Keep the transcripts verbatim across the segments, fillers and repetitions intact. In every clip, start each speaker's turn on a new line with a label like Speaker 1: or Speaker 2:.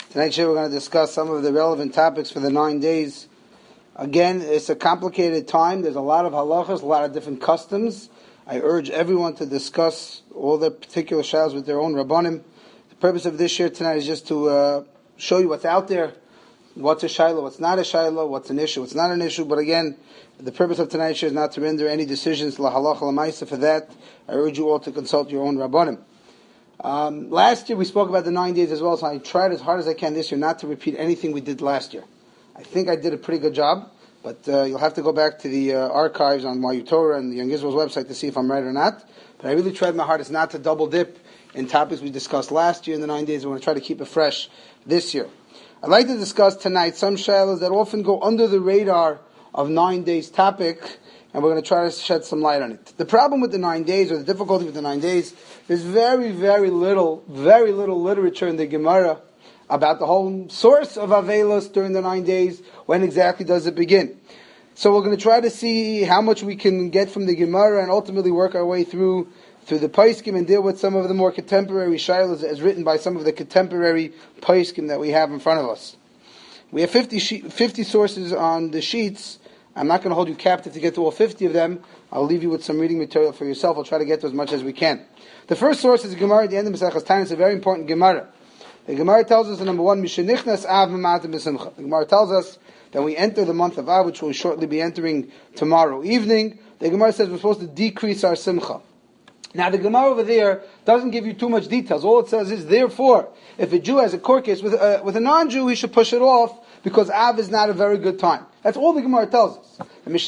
Speaker 1: Tonight, we're going to discuss some of the relevant topics for the nine days. Again, it's a complicated time. There's a lot of halachas, a lot of different customs. I urge everyone to discuss all the particular shaylos with their own rabbanim. The purpose of this year tonight is just to uh, show you what's out there, what's a shayla, what's not a shayla, what's an issue, what's not an issue. But again, the purpose of tonight's year is not to render any decisions la halacha la ma'isa. For that, I urge you all to consult your own rabbanim. Um, last year we spoke about the nine days as well, so I tried as hard as I can this year not to repeat anything we did last year. I think I did a pretty good job, but uh, you'll have to go back to the uh, archives on Mayu Torah and the Young Israel's website to see if I'm right or not. But I really tried my hardest not to double dip in topics we discussed last year in the nine days. We're going to try to keep it fresh this year. I'd like to discuss tonight some shaylas that often go under the radar of nine days topic, and we're going to try to shed some light on it. The problem with the nine days, or the difficulty with the nine days, there's very, very little, very little literature in the Gemara about the whole source of Avelos during the nine days. When exactly does it begin? So we're going to try to see how much we can get from the Gemara and ultimately work our way through through the Paiskim and deal with some of the more contemporary shaylos as written by some of the contemporary Paiskim that we have in front of us. We have fifty, she- fifty sources on the sheets. I'm not going to hold you captive to get to all fifty of them. I'll leave you with some reading material for yourself. I'll try to get to as much as we can. The first source is the Gemara at the end of Maseches Taanis. It's a very important Gemara. The Gemara tells us, number one, Mishenichnas Av Mematim B'Simcha. The Gemara tells us that we enter the month of Av, which we'll shortly be entering tomorrow evening. The Gemara says we're supposed to decrease our Simcha. Now the Gemara over there doesn't give you too much details. All it says is, therefore, if a Jew has a court case with, uh, with a non-Jew, he should push it off because Av is not a very good time. That's all the Gemara tells us.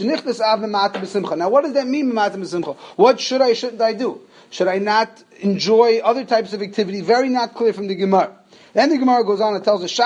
Speaker 1: Now what does that mean, what should I, shouldn't I do? Should I not enjoy other types of activity? Very not clear from the Gemara. Then the Gemara goes on and tells us,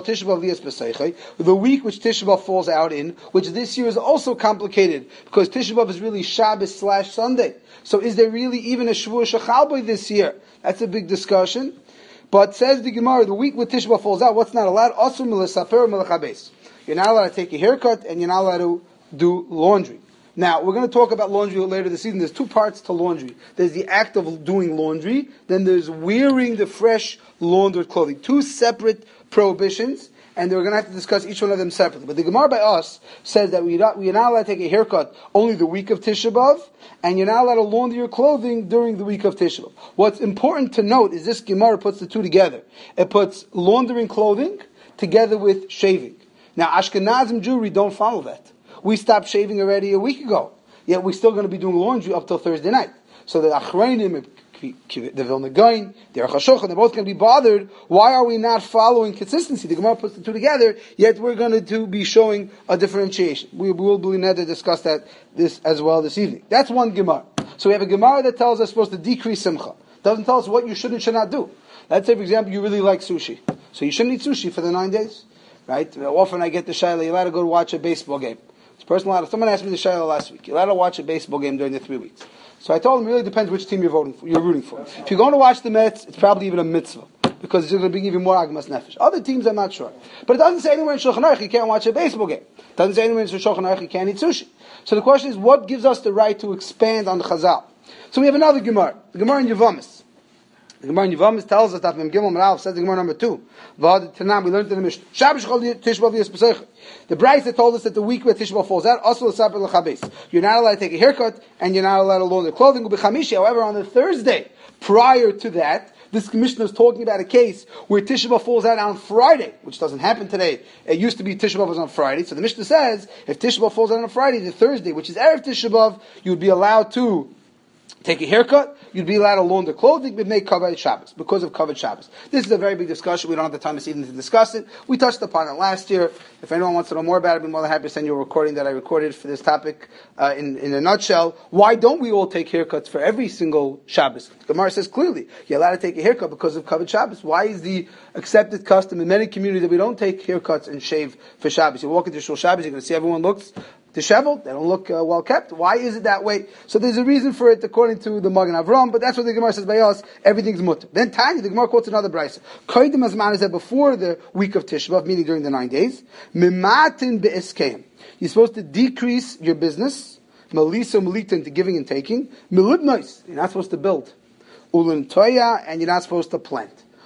Speaker 1: the week which Tisha B'Av falls out in, which this year is also complicated, because Tisha B'Av is really Shabbos slash Sunday. So is there really even a Shavuot Shechalboi this year? That's a big discussion. But says the Gemara, the week when Tisha B'Av falls out, what's not allowed? Asur milesaper melachabes. You're not allowed to take a haircut, and you're not allowed to do laundry. Now, we're going to talk about laundry later this evening. There's two parts to laundry. There's the act of doing laundry, then there's wearing the fresh laundered clothing. Two separate prohibitions, and we're going to have to discuss each one of them separately. But the Gemara by us says that we're not, we're not allowed to take a haircut only the week of Tisha B'Av, and you're not allowed to launder your clothing during the week of Tisha B'Av. What's important to note is this Gemara puts the two together. It puts laundering clothing together with shaving. Now, Ashkenazim Jewry don't follow that. We stopped shaving already a week ago. Yet we're still going to be doing laundry up till Thursday night. So the Achrayim, the Vilna Gaon, the Aruch HaShulchan, they're both going to be bothered. Why are we not following consistency? The Gemara puts the two together, yet we're going to be showing a differentiation. We will be need to discuss that this as well this evening. That's one Gemara. So we have a Gemara that tells us we're supposed to decrease Simcha. Doesn't tell us what you should and should not do. Let's say, for example, you really like sushi. So you shouldn't eat sushi for the nine days. Right? Often I get the shayla, you're allowed to go to watch a baseball game. This person allowed, someone asked me the shayla last week. You're allowed to watch a baseball game during the three weeks. So I told him it really depends which team you're voting for, you're rooting for. If you're going to watch the Mets, it's probably even a mitzvah. Because it's going to bring even more agmas nefesh. Other teams, I'm not sure. But it doesn't say anywhere in Shulchan Aruch you can't watch a baseball game. It doesn't say anywhere in Shulchan Aruch you can't eat sushi. So the question is, what gives us the right to expand on the Chazal? So we have another Gemara. The Gemara in Yevamis. The Gemara in Yevamis tells us that Mem Gimel Merav says the Gemara number two. V'ad Tanam, we learned in the Mishnah. Shabbos Shechol Tisha B'Av Yisbeseicha. The Brayz that told us that the week where Tisha B'Av falls out, also l'saper l'chabes. You're not allowed to take a haircut, and you're not allowed to launder clothing. U'b'chamishi, however, on the Thursday prior to that, this Mishnah is talking about a case where Tisha B'Av falls out on Friday, which doesn't happen today. It used to be Tisha B'Av was on Friday. So the Mishnah says, if Tisha B'Av falls out on a Friday, the Thursday, which is Erev Tisha B'Av, you would be allowed to take a haircut, you'd be allowed to launder clothing, but make covered Shabbos, because of covered Shabbos. This is a very big discussion. We don't have the time this evening to discuss it. We touched upon it last year. If anyone wants to know more about it, I'd be more than happy to send you a recording that I recorded for this topic uh, in, in a nutshell. Why don't we all take haircuts for every single Shabbos? Gemara says clearly, you're allowed to take a haircut because of covered Shabbos. Why is the accepted custom in many communities that we don't take haircuts and shave for Shabbos? You walk into Shul Shabbos, you're going to see everyone looks disheveled, they don't look uh, well kept. Why is it that way? So there's a reason for it according to the Magen Avram, but that's what the Gemara says by us, everything's mutter. Then Tanya, the Gemara quotes another brayso. Koidim Azman is that before the week of Tisha B'Av, meaning during the nine days, Mimatin be'eskeim. You're supposed to decrease your business, Melisa Melitin, to giving and taking, Melibnois, you're not supposed to build, Ulun Toya, and you're not supposed to plant.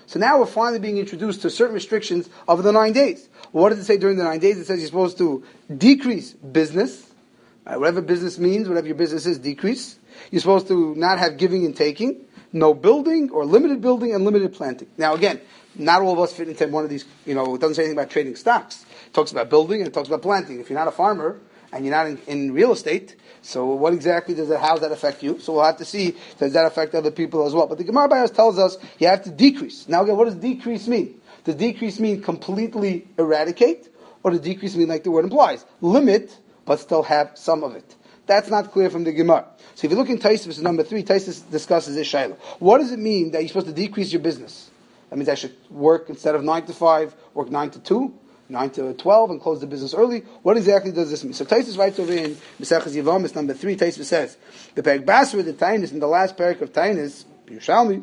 Speaker 1: So now we're finally being introduced to certain restrictions of the nine days. Well, what does it say during the nine days? It says you're supposed to decrease business. Uh, whatever business means, whatever your business is, decrease. You're supposed to not have giving and taking. No building or limited building and limited planting. Now again, not all of us fit into one of these, you know, it doesn't say anything about trading stocks. It talks about building and it talks about planting. If you're not a farmer and you're not in, in real estate, so what exactly does that, how does that affect you? So we'll have to see, does that affect other people as well? But the Gemara Bios tells us you have to decrease. Now again, what does decrease mean? Does decrease mean completely eradicate? Or does decrease mean like the word implies? Limit, but still have some of it. That's not clear from the Gemara. So if you look in Taisvis number three, Taisvis discusses this shayla. What does it mean that you're supposed to decrease your business? That means I should work instead of nine to five, work nine to two, nine to twelve, and close the business early. What exactly does this mean? So Taisvis writes over in Mesechus Yevamos number three. Taisvis says the Perek Basra, the Tainus, in the last Perek of Tainus, Yerushalmi,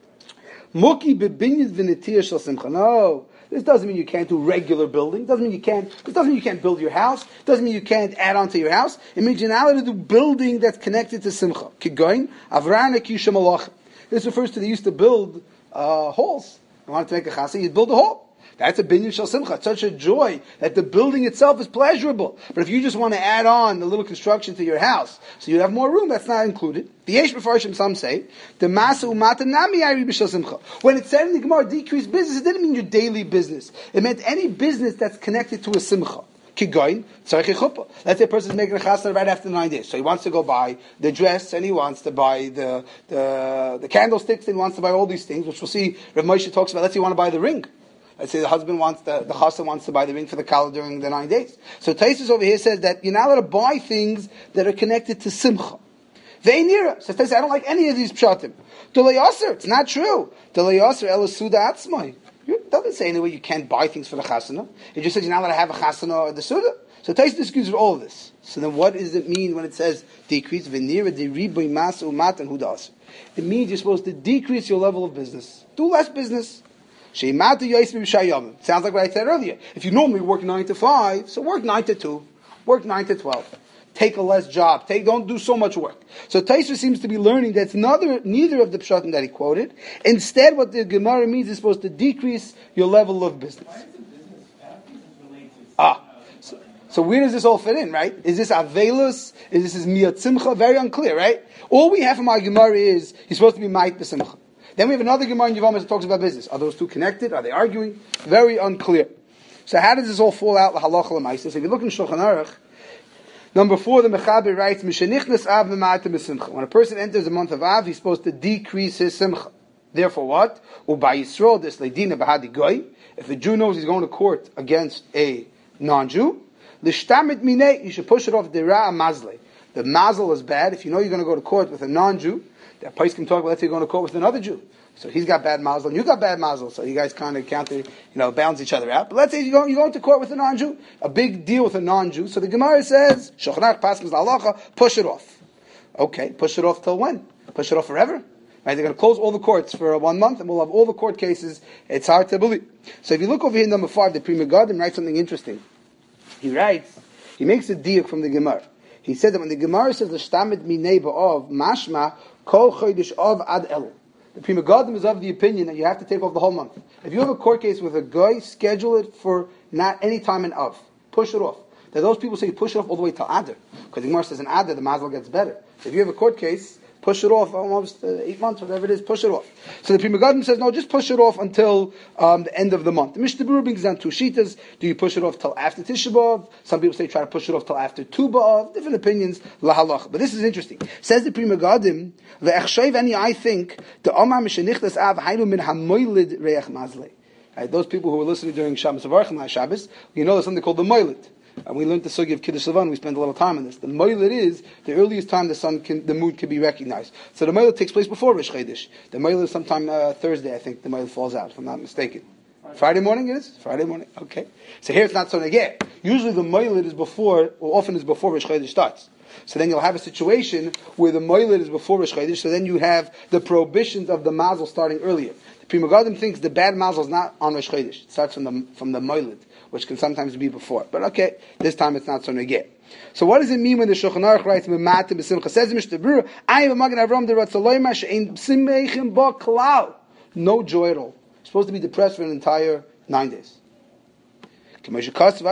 Speaker 1: Muki bebinyad v'netir shel simcha. No. This doesn't mean you can't do regular building. It doesn't mean you can't. It doesn't mean you can't build your house. It doesn't mean you can't add on to your house. It means you're not allowed to do building that's connected to simcha. Kigoin avrana kisha malach. This refers to they used to build uh, halls. You wanted to make a chassid, you'd build a hall. That's a binyan shel simcha. It's such a joy that the building itself is pleasurable. But if you just want to add on a little construction to your house, so you have more room, that's not included. The Yesh Mefarshim, some say, the Masa Umata Nami Ayri B'Shel Simcha. When it said in the Gemara, decrease business, it didn't mean your daily business. It meant any business that's connected to a simcha. Kigoin, tzarich chuppah. Let's say a person's making a chasna right after nine days. So he wants to go buy the dress, and he wants to buy the, the, the candlesticks, and he wants to buy all these things, which we'll see Rav Moshe talks about. Let's say you want to buy the ring. Let's say the husband wants the, the chassan wants to buy the ring for the kala during the nine days. So Taisus over here says that you're not allowed to buy things that are connected to simcha. Ve'nira. So Taisus, I don't like any of these pshatim. Delay aser, it's not true. Delay aser el suda atzmai. It doesn't say anywhere you can't buy things for the chasana. It just says you're not allowed to have a chasana or the suda. So Taisus disagrees with all of this. So then what does it mean when it says decrease? Ve'nira de riboy masa umatan huda aser. It means you're supposed to decrease your level of business. Do less business. Sounds like what I said earlier. If you normally work nine to five, so work nine to two, work nine to twelve. Take a less job. Take, don't do so much work. So Taisva seems to be learning that's neither, neither of the pshatim that he quoted. Instead, what the Gemara means is supposed to decrease your level of business. Ah, so, so where does this all fit in, right? Is this avelus? Is this is miyat simcha? Very unclear, right? All we have from our Gemara is he's supposed to be ma'it b'simcha. Then we have another Gemara in Yevamos that talks about business. Are those two connected? Are they arguing? Very unclear. So how does this all fall out? Halacha l'maisa. So if you look in Shulchan Aruch, number four, the Mechaber writes, "Mishenichnas Av v'ma'atem b'simcha." When a person enters the month of Av, he's supposed to decrease his simcha. Therefore, what? U'ba Yisrael des leidina b'hadi goy. If a Jew knows he's going to court against a non-Jew, l'shtamit minei, you should push it off dera mazle. The mazel is bad. If you know you're going to go to court with a non-Jew, that place can talk about, let's say you're going to court with another Jew. So he's got bad mazel and you got bad mazel. So you guys kind of counter, you know, balance each other out. But let's say you're going, you're going to court with a non-Jew. A big deal with a non-Jew. So the Gemara says, Shochanach Paschas La'alacha, push it off. Okay, push it off till when? Push it off forever? Right, they're going to close all the courts for one month and we'll have all the court cases. It's hard to believe. So if you look over here, number five, the Pri Megadim writes something interesting. He writes, he makes a diuk from the Gemara. He said that when the Gemara says, L'shtamid minei ba'ov, mashma, kol chodesh av ad el. The Pri Megadim is of the opinion that you have to take off the whole month. If you have a court case with a guy, schedule it for not any time in Av. Push it off. Now those people say push it off all the way till Adar. Because the Gemara says in Adar, the mazel gets better. So if you have a court case, push it off almost uh, eight months, whatever it is, push it off. So the Pri Megadim says, no, just push it off until um, the end of the month. The Mishnah Berurah brings down two shitas. Do you push it off till after Tisha B'Av? Some people say try to push it off till after Tu B'Av. Different opinions, la halach. But this is interesting. Says the Pri Megadim, ve'echshav ani, I think, the Omar Mishenichtas Av Haynu min hamoylid reach mazle. Right, those people who were listening during Shabbos Avarchim last Shabbos, you know there's something called the moylid. And we learned the sugi of Kiddush Levan. We spent a little time on this. The moiled is the earliest time the sun can, the moon can be recognized. So the moiled takes place before Rosh Chodesh. The moiled is sometime uh, Thursday, I think. The moiled falls out, if I'm not mistaken. Friday, Friday morning it is. Friday morning. Okay. So here it's not so negeh. Usually the moiled is before, or often is before Rosh Chodesh starts. So then you'll have a situation where the moiled is before Rosh Chodesh. So then you have the prohibitions of the mazel starting earlier. The Pri Megadim thinks the bad mazel is not on Rosh Chodesh. It starts from the from the moiled, which can sometimes be before. But okay, this time it's not so negeh. So what does it mean when the Shulchan Aruch writes, Mematim b'simcha? Says Mishnah Berurah, I am a magen Avram the Ratzaloyma she'ein b'simeichim ba klal. No joy at all. supposed to be depressed for an entire nine days. He quotes a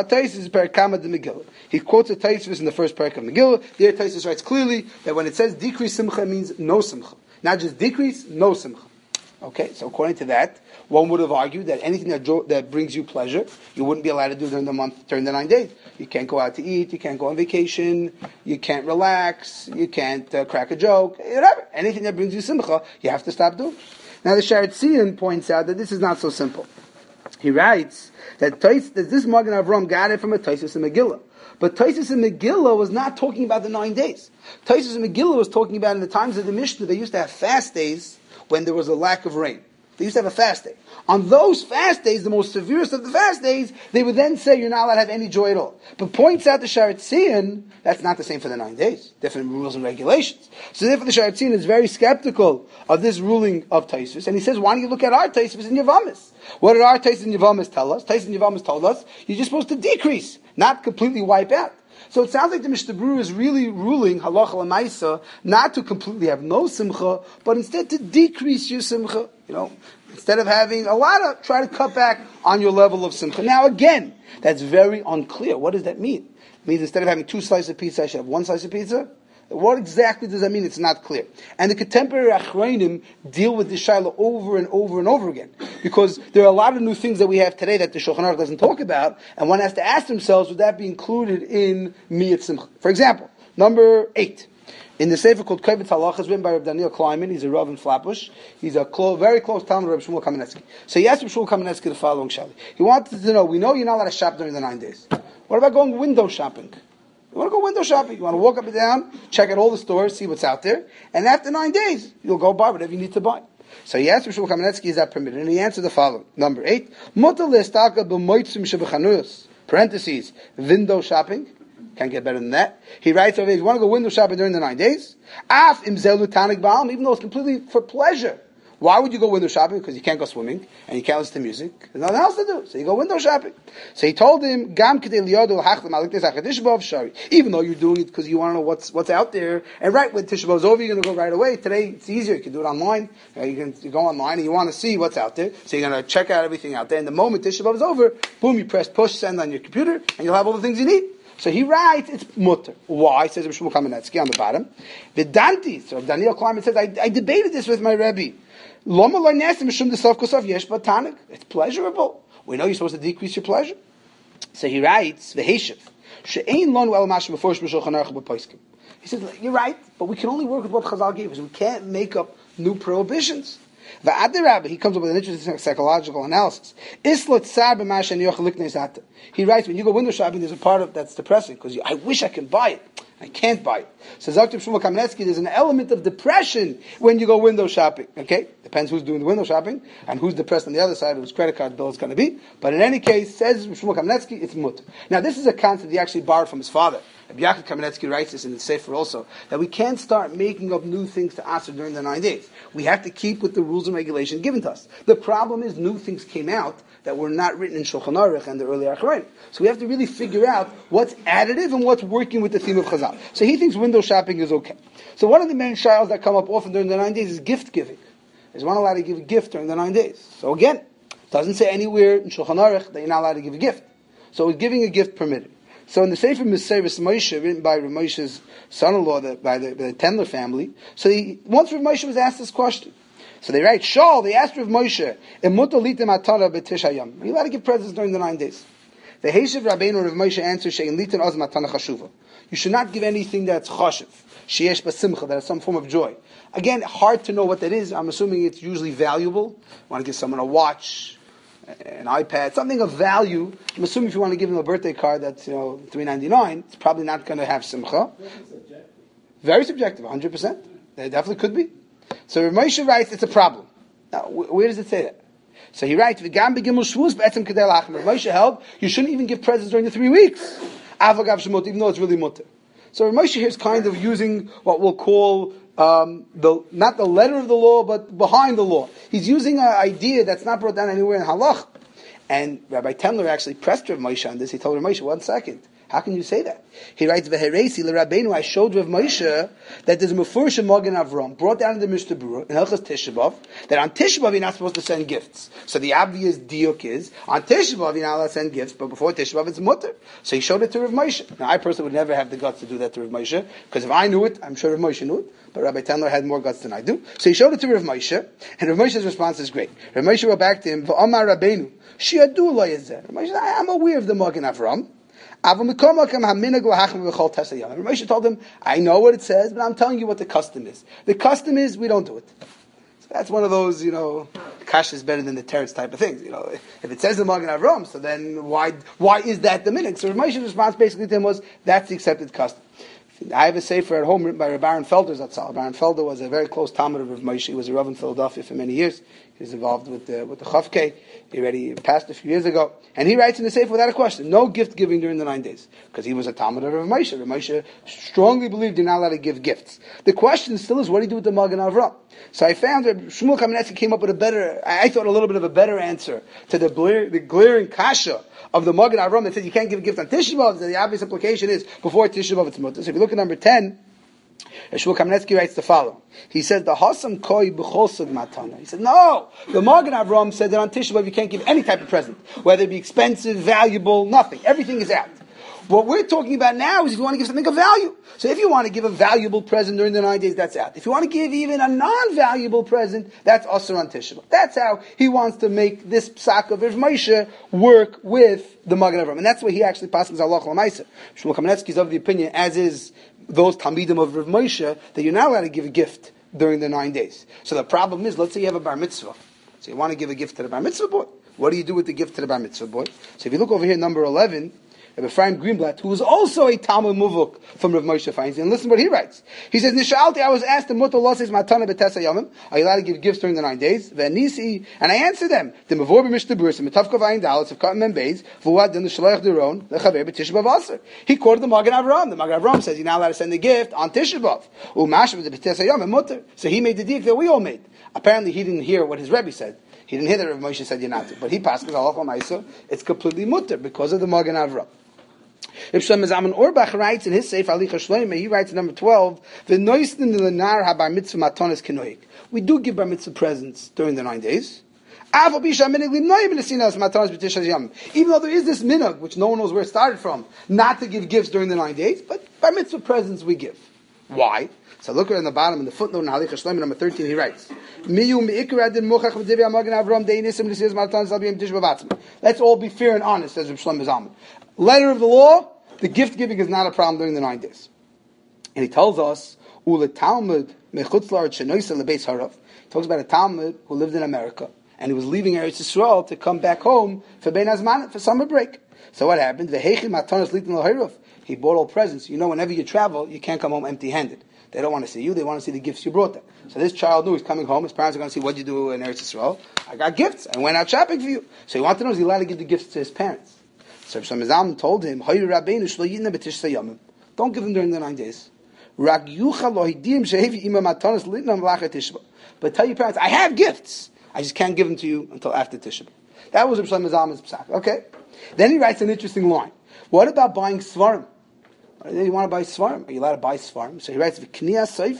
Speaker 1: Taisvis in the first parak of Megillah. There Taisvis writes clearly that when it says decrease simcha, it means no simcha. Not just decrease, no simcha. Okay, so according to that, one would have argued that anything that, jo- that brings you pleasure, you wouldn't be allowed to do during the month, during the nine days. You can't go out to eat, you can't go on vacation, you can't relax, you can't uh, crack a joke, whatever. Anything that brings you simcha, you have to stop doing. Now the Sharet Zion points out that this is not so simple. He writes that, Tais, that this Magen Avram got it from a Taisus and Megillah. But Taisus and Megillah was not talking about the nine days. Taisus and Megillah was talking about in the times of the Mishnah, they used to have fast days when there was a lack of rain. They used to have a fast day. On those fast days, the most severest of the fast days, they would then say you're not allowed to have any joy at all. But points out the Sharet Zion, that's not the same for the nine days. Different rules and regulations. So therefore the Sharet Zion is very skeptical of this ruling of Taisvis. And he says, why don't you look at our Taisvis in Yavamis? What did our Taisvis in Yavamis tell us? Taisvis in Yavamis told us, you're just supposed to decrease, not completely wipe out. So it sounds like the Mishnah Berurah is really ruling halacha l'maisa not to completely have no simcha, but instead to decrease your simcha. You know, instead of having a lot of, try to cut back on your level of simcha. Now again, that's very unclear. What does that mean? It means instead of having two slices of pizza, I should have one slice of pizza? What exactly does that mean? It's not clear. And the contemporary Achronim deal with this shaila over and over and over again. Because there are a lot of new things that we have today that the Shulchan Aruch doesn't talk about, and one has to ask themselves, would that be included in Miyat Simcha? For example, number eight. In the Sefer called Kovetz Halachos, written by Rabbi Daniel Kleiman, he's a Rav in Flatbush. He's a close, very close Talmud of Rabbi Shmuel Kamenetsky. So he asked Rabbi Shmuel Kamenetsky the following shaila. He wanted to know, we know you're not allowed to shop during the nine days. What about going window shopping? You want to go window shopping. You want to walk up and down, check out all the stores, see what's out there. And after nine days, you'll go buy whatever you need to buy. So he asked Rabbi Shmuel Kamenetsky, is that permitted? And he answered the following. Number eight. Parentheses. Window shopping. Can't get better than that. He writes over here, if you want to go window shopping during the nine days, af im zelu tanik ba'am, even though it's completely for pleasure. Why would you go window shopping? Because you can't go swimming and you can't listen to music. There's nothing else to do. So you go window shopping. So he told him, Gam even though you're doing it because you want to know what's what's out there. And right when Tisha B'Av is over, you're going to go right away. Today it's easier. You can do it online. You can you go online and you want to see what's out there. So you're going to check out everything out there. And the moment Tisha B'Av is over, boom, you press push send on your computer and you'll have all the things you need. So he writes, it's mutter. Why? Says Rabbi Shmuel Kamenetsky on the bottom. Vedanti. So Daniel Kleiman says, I, I debated this with my Rebbe. It's pleasurable. We know you're supposed to decrease your pleasure. So he writes, he says, you're right, but we can only work with what Chazal gave us. We can't make up new prohibitions. He comes up with an interesting psychological analysis. He writes, when you go window shopping, there's a part of that's depressing, because I wish I could buy it. I can't buy it. So Doctor Shmuel Kamenetsky, there's an element of depression when you go window shopping. Okay? Depends who's doing the window shopping and who's depressed on the other side, whose credit card bill is going to be. But in any case, says Shmuel Kamenetsky, it's mutter. Now this is a concept he actually borrowed from his father. Yaakov Kamenetsky writes this in the Sefer also, that we can't start making up new things to Asr during the nine days. We have to keep with the rules and regulations given to us. The problem is new things came out that were not written in Shulchan Aruch and the earlier Achronim. So we have to really figure out what's additive and what's working with the theme of Chazal. So he thinks window shopping is okay. So one of the main trials that come up often during the nine days is gift giving. Is one allowed to give a gift during the nine days? So again, it doesn't say anywhere in Shulchan Aruch that you're not allowed to give a gift. So is giving a gift permitted? So in the Sefer Meseres Moshe, written by Rav Moshe's son-in-law, the, by the, the Tendler family, so he, once Rav Moshe was asked this question, so they write, Shaul, they asked Rav Moshe, are you allowed to give presents during the nine days? The Heshiv Rabbeinu Rav Moshe answers, you should not give anything that's chashiv, sheyesh basimcha, that has some form of joy. Again, hard to know what that is. I'm assuming it's usually valuable. You want to give someone a watch, an iPad, something of value. I'm assuming if you want to give them a birthday card that's, you know, three ninety-nine, it's probably not going to have simcha. Subjective. Very subjective, one hundred percent. It definitely could be. So Rav Moshe writes, it's a problem. Now, where does it say that? So he writes, V'gam begimul shvus b'etzem kedei lachem. Rav Moshe held, you shouldn't even give presents during the three weeks. Avagav shemot, even though it's really mutter. So Rav Moshe here is kind of using what we'll call Um, the not the letter of the law, but behind the law. He's using an idea that's not brought down anywhere in halach. And Rabbi Tendler actually pressed Rav Moshe on this. He told Rav Moshe, one second, How can you say that? He writes, V'heresi l'Rabbeinu, I showed Rav Moshe that there's a Mefurish Magen Avram brought down in the Mishnah Berurah in Hilchos Tisha B'Av that on Tisha B'Av you're not supposed to send gifts. So the obvious diuk is on Tisha B'Av you're not allowed to send gifts, but before Tisha B'Av it's mutter. So he showed it to Rav Moshe. Now I personally would never have the guts to do that to Rav Moshe because if I knew it, I'm sure Rav Moshe knew it. But Rabbi Tendler had more guts than I do. So he showed it to Rav Moshe, and Rav Moshe's response is great. Rav Moshe wrote back to him, V'omar Rabbeinu, shi'adu lo yezeh. Rav Moshe said, I'm aware of the Magen Avram. Rav Moshe told him, I know what it says, but I'm telling you what the custom is. The custom is, we don't do it. So that's one of those, you know, Kasha is better than the teretz type of things. You know, if it says the Magen Avram, so then why why is that the minhag? So Rav Moshe's response basically to him was, that's the accepted custom. I have a sefer at home written by Rabbi Aaron Felder Zatzal. Baron Felder was a very close talmid of Rav Moshe. He was a Rav in Philadelphia for many years. He was involved with the with the Chavkei. He already passed a few years ago. And he writes in the sefer without a question, no gift giving during the nine days. Because he was a talmid of Rav Moshe. Rav Moshe strongly believed you're not allowed to give gifts. The question still is, what do you do with the Magen Avram? So I found that Shmuel Kamenetsky came up with a better, I thought a little bit of a better answer to the, blur, the glaring kasha of the Magen Avram that says you can't give a gift on Tisha B'Av. The obvious implication is before Tisha B'Av it's mutter. So if you look at number ten, Shmuel Kamenetsky writes the following. He says, the Hasam koi b'chosug matana. He said, no, the Magen Avram said that on Tisha B'Av you can't give any type of present, whether it be expensive, valuable, nothing. Everything is out. What we're talking about now is if you want to give something of value. So if you want to give a valuable present during the nine days, that's out. If you want to give even a non-valuable present, that's Asur on Tisha B'Av. That's how he wants to make this psak of Rav Moshe work with the Magen Avram. And that's where he actually passes Halach L'Maisa. Shmuel Kamenetsky is of the opinion, as is those Talmidim of Rav Moshe, that you're not allowed to give a gift during the nine days. So the problem is, let's say you have a bar mitzvah. So you want to give a gift to the bar mitzvah boy. What do you do with the gift to the bar mitzvah boy? So if you look over here, number eleven, Rabbi Ephraim Greenblatt, who was also a Talmud Muvuk from Rav Moshe Feinstein, and listen to what he writes. He says, Nishalti, I was asked, are you allowed to give gifts during the nine days? And I answered them, the Mavor b'Mishnah Berurah, Metavkov Ayin Dallas, of Katan Mem Beis, Vuad den Shalach Deron, the Chaver b'Tisha B'Av Aser. He quoted the Magen Avram. The Magen Avram says, you're not allowed to send a gift on Tisha B'Av. U'mash b'Tesa Yom, and Mutter. So he made the dik that we all made. Apparently he didn't hear what his Rebbe said. He didn't hear that Rav Moshe said you're not to. But he passed the Halach L'Maisa, it's completely mutter because of the Magen Avram. If Shlomo Zalman Auerbach writes in his Sefer Alicha Shlomo, he writes in number twelve, the Noisten Lenar HaBar Mitzvah Matonis Kenoig. We do give Bar Mitzvah presents during the nine days. Even though there is this minhag, which no one knows where it started from, not to give gifts during the nine days, but Bar Mitzvah presents we give. Why? So look at in the bottom, in the footnote in Alicha Shlomo number thirteen, he writes, let's all be fair and honest, says Rav Shlomo Zalman. Letter of the law, the gift giving is not a problem during the nine days. And he tells us, Ule Talmud mechutz la'aretz shenoisa lebeis harav. He talks about a Talmud who lived in America, and he was leaving Eretz Yisrael to come back home for Bein Hazman, for summer break. So what happened? V'heichi matanos litin l'harav. He bought all presents. You know, whenever you travel, you can't come home empty-handed. They don't want to see you, they want to see the gifts you brought them. So this child knew he's coming home, his parents are going to see what you do in Eretz Yisrael. I got gifts, I went out shopping for you. So he wanted to know, is he allowed to give the gifts to his parents? So Shlomo Zalman told him, don't give them during the nine days. But tell your parents, I have gifts, I just can't give them to you until after Tisha B'Av. That was Shlomo Zalman's psak. Okay. Then he writes an interesting line. What about buying svarim? You want to buy svarim? Are you allowed to buy svarim? So he writes, if you're buying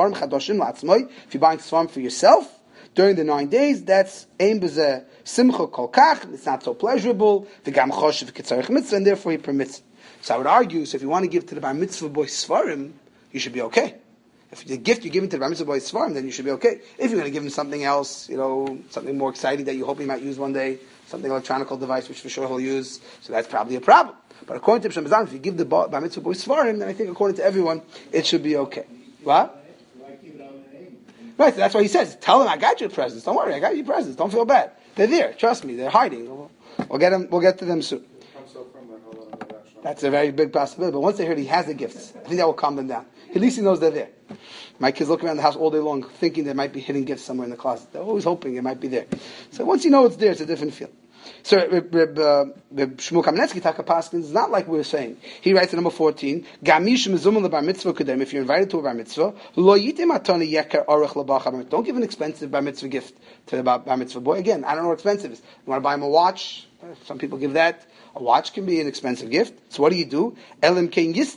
Speaker 1: svarim for yourself during the nine days, that's aim b'zeh simcha kol kach, it's not so pleasurable, v'gam choshev k'tzarech mitzvah, and therefore he permits it. So I would argue, so if you want to give to the bar mitzvah boy svarim, you should be okay. If the gift you're giving to the bar mitzvah boy svarim, then you should be okay. If you're going to give him something else, you know, something more exciting that you hope he might use one day, something electronic device which for sure he'll use, so that's probably a problem. But according to Shlomo Zalman, if you give the bar mitzvah boy svarim, then I think according to everyone, it should be okay. What? Right, so that's why he says, tell him I got you presents. Don't worry, I got you presents. Don't feel bad. They're there. Trust me, they're hiding. We'll, we'll get them. We'll get to them soon. That's a very big possibility. But once they heard he has the gifts, I think that will calm them down. At least he knows they're there. My kids look around the house all day long, thinking there might be hidden gifts somewhere in the closet. They're always hoping it might be there. So once you know it's there, it's a different feeling. So Reb, Reb, uh, Reb Shmuel Kamenetsky Taka Paskin is not like we were saying. He writes in number fourteen, Gamish mezumah lebar mitzvah kedem. If you're invited to a bar mitzvah, lo yitim atoni yeker orech labach. Don't give an expensive bar mitzvah gift to the bar mitzvah boy. Again, I don't know what expensive is. You want to buy him a watch? Some people give that. A watch can be an expensive gift. So what do you do? What you do is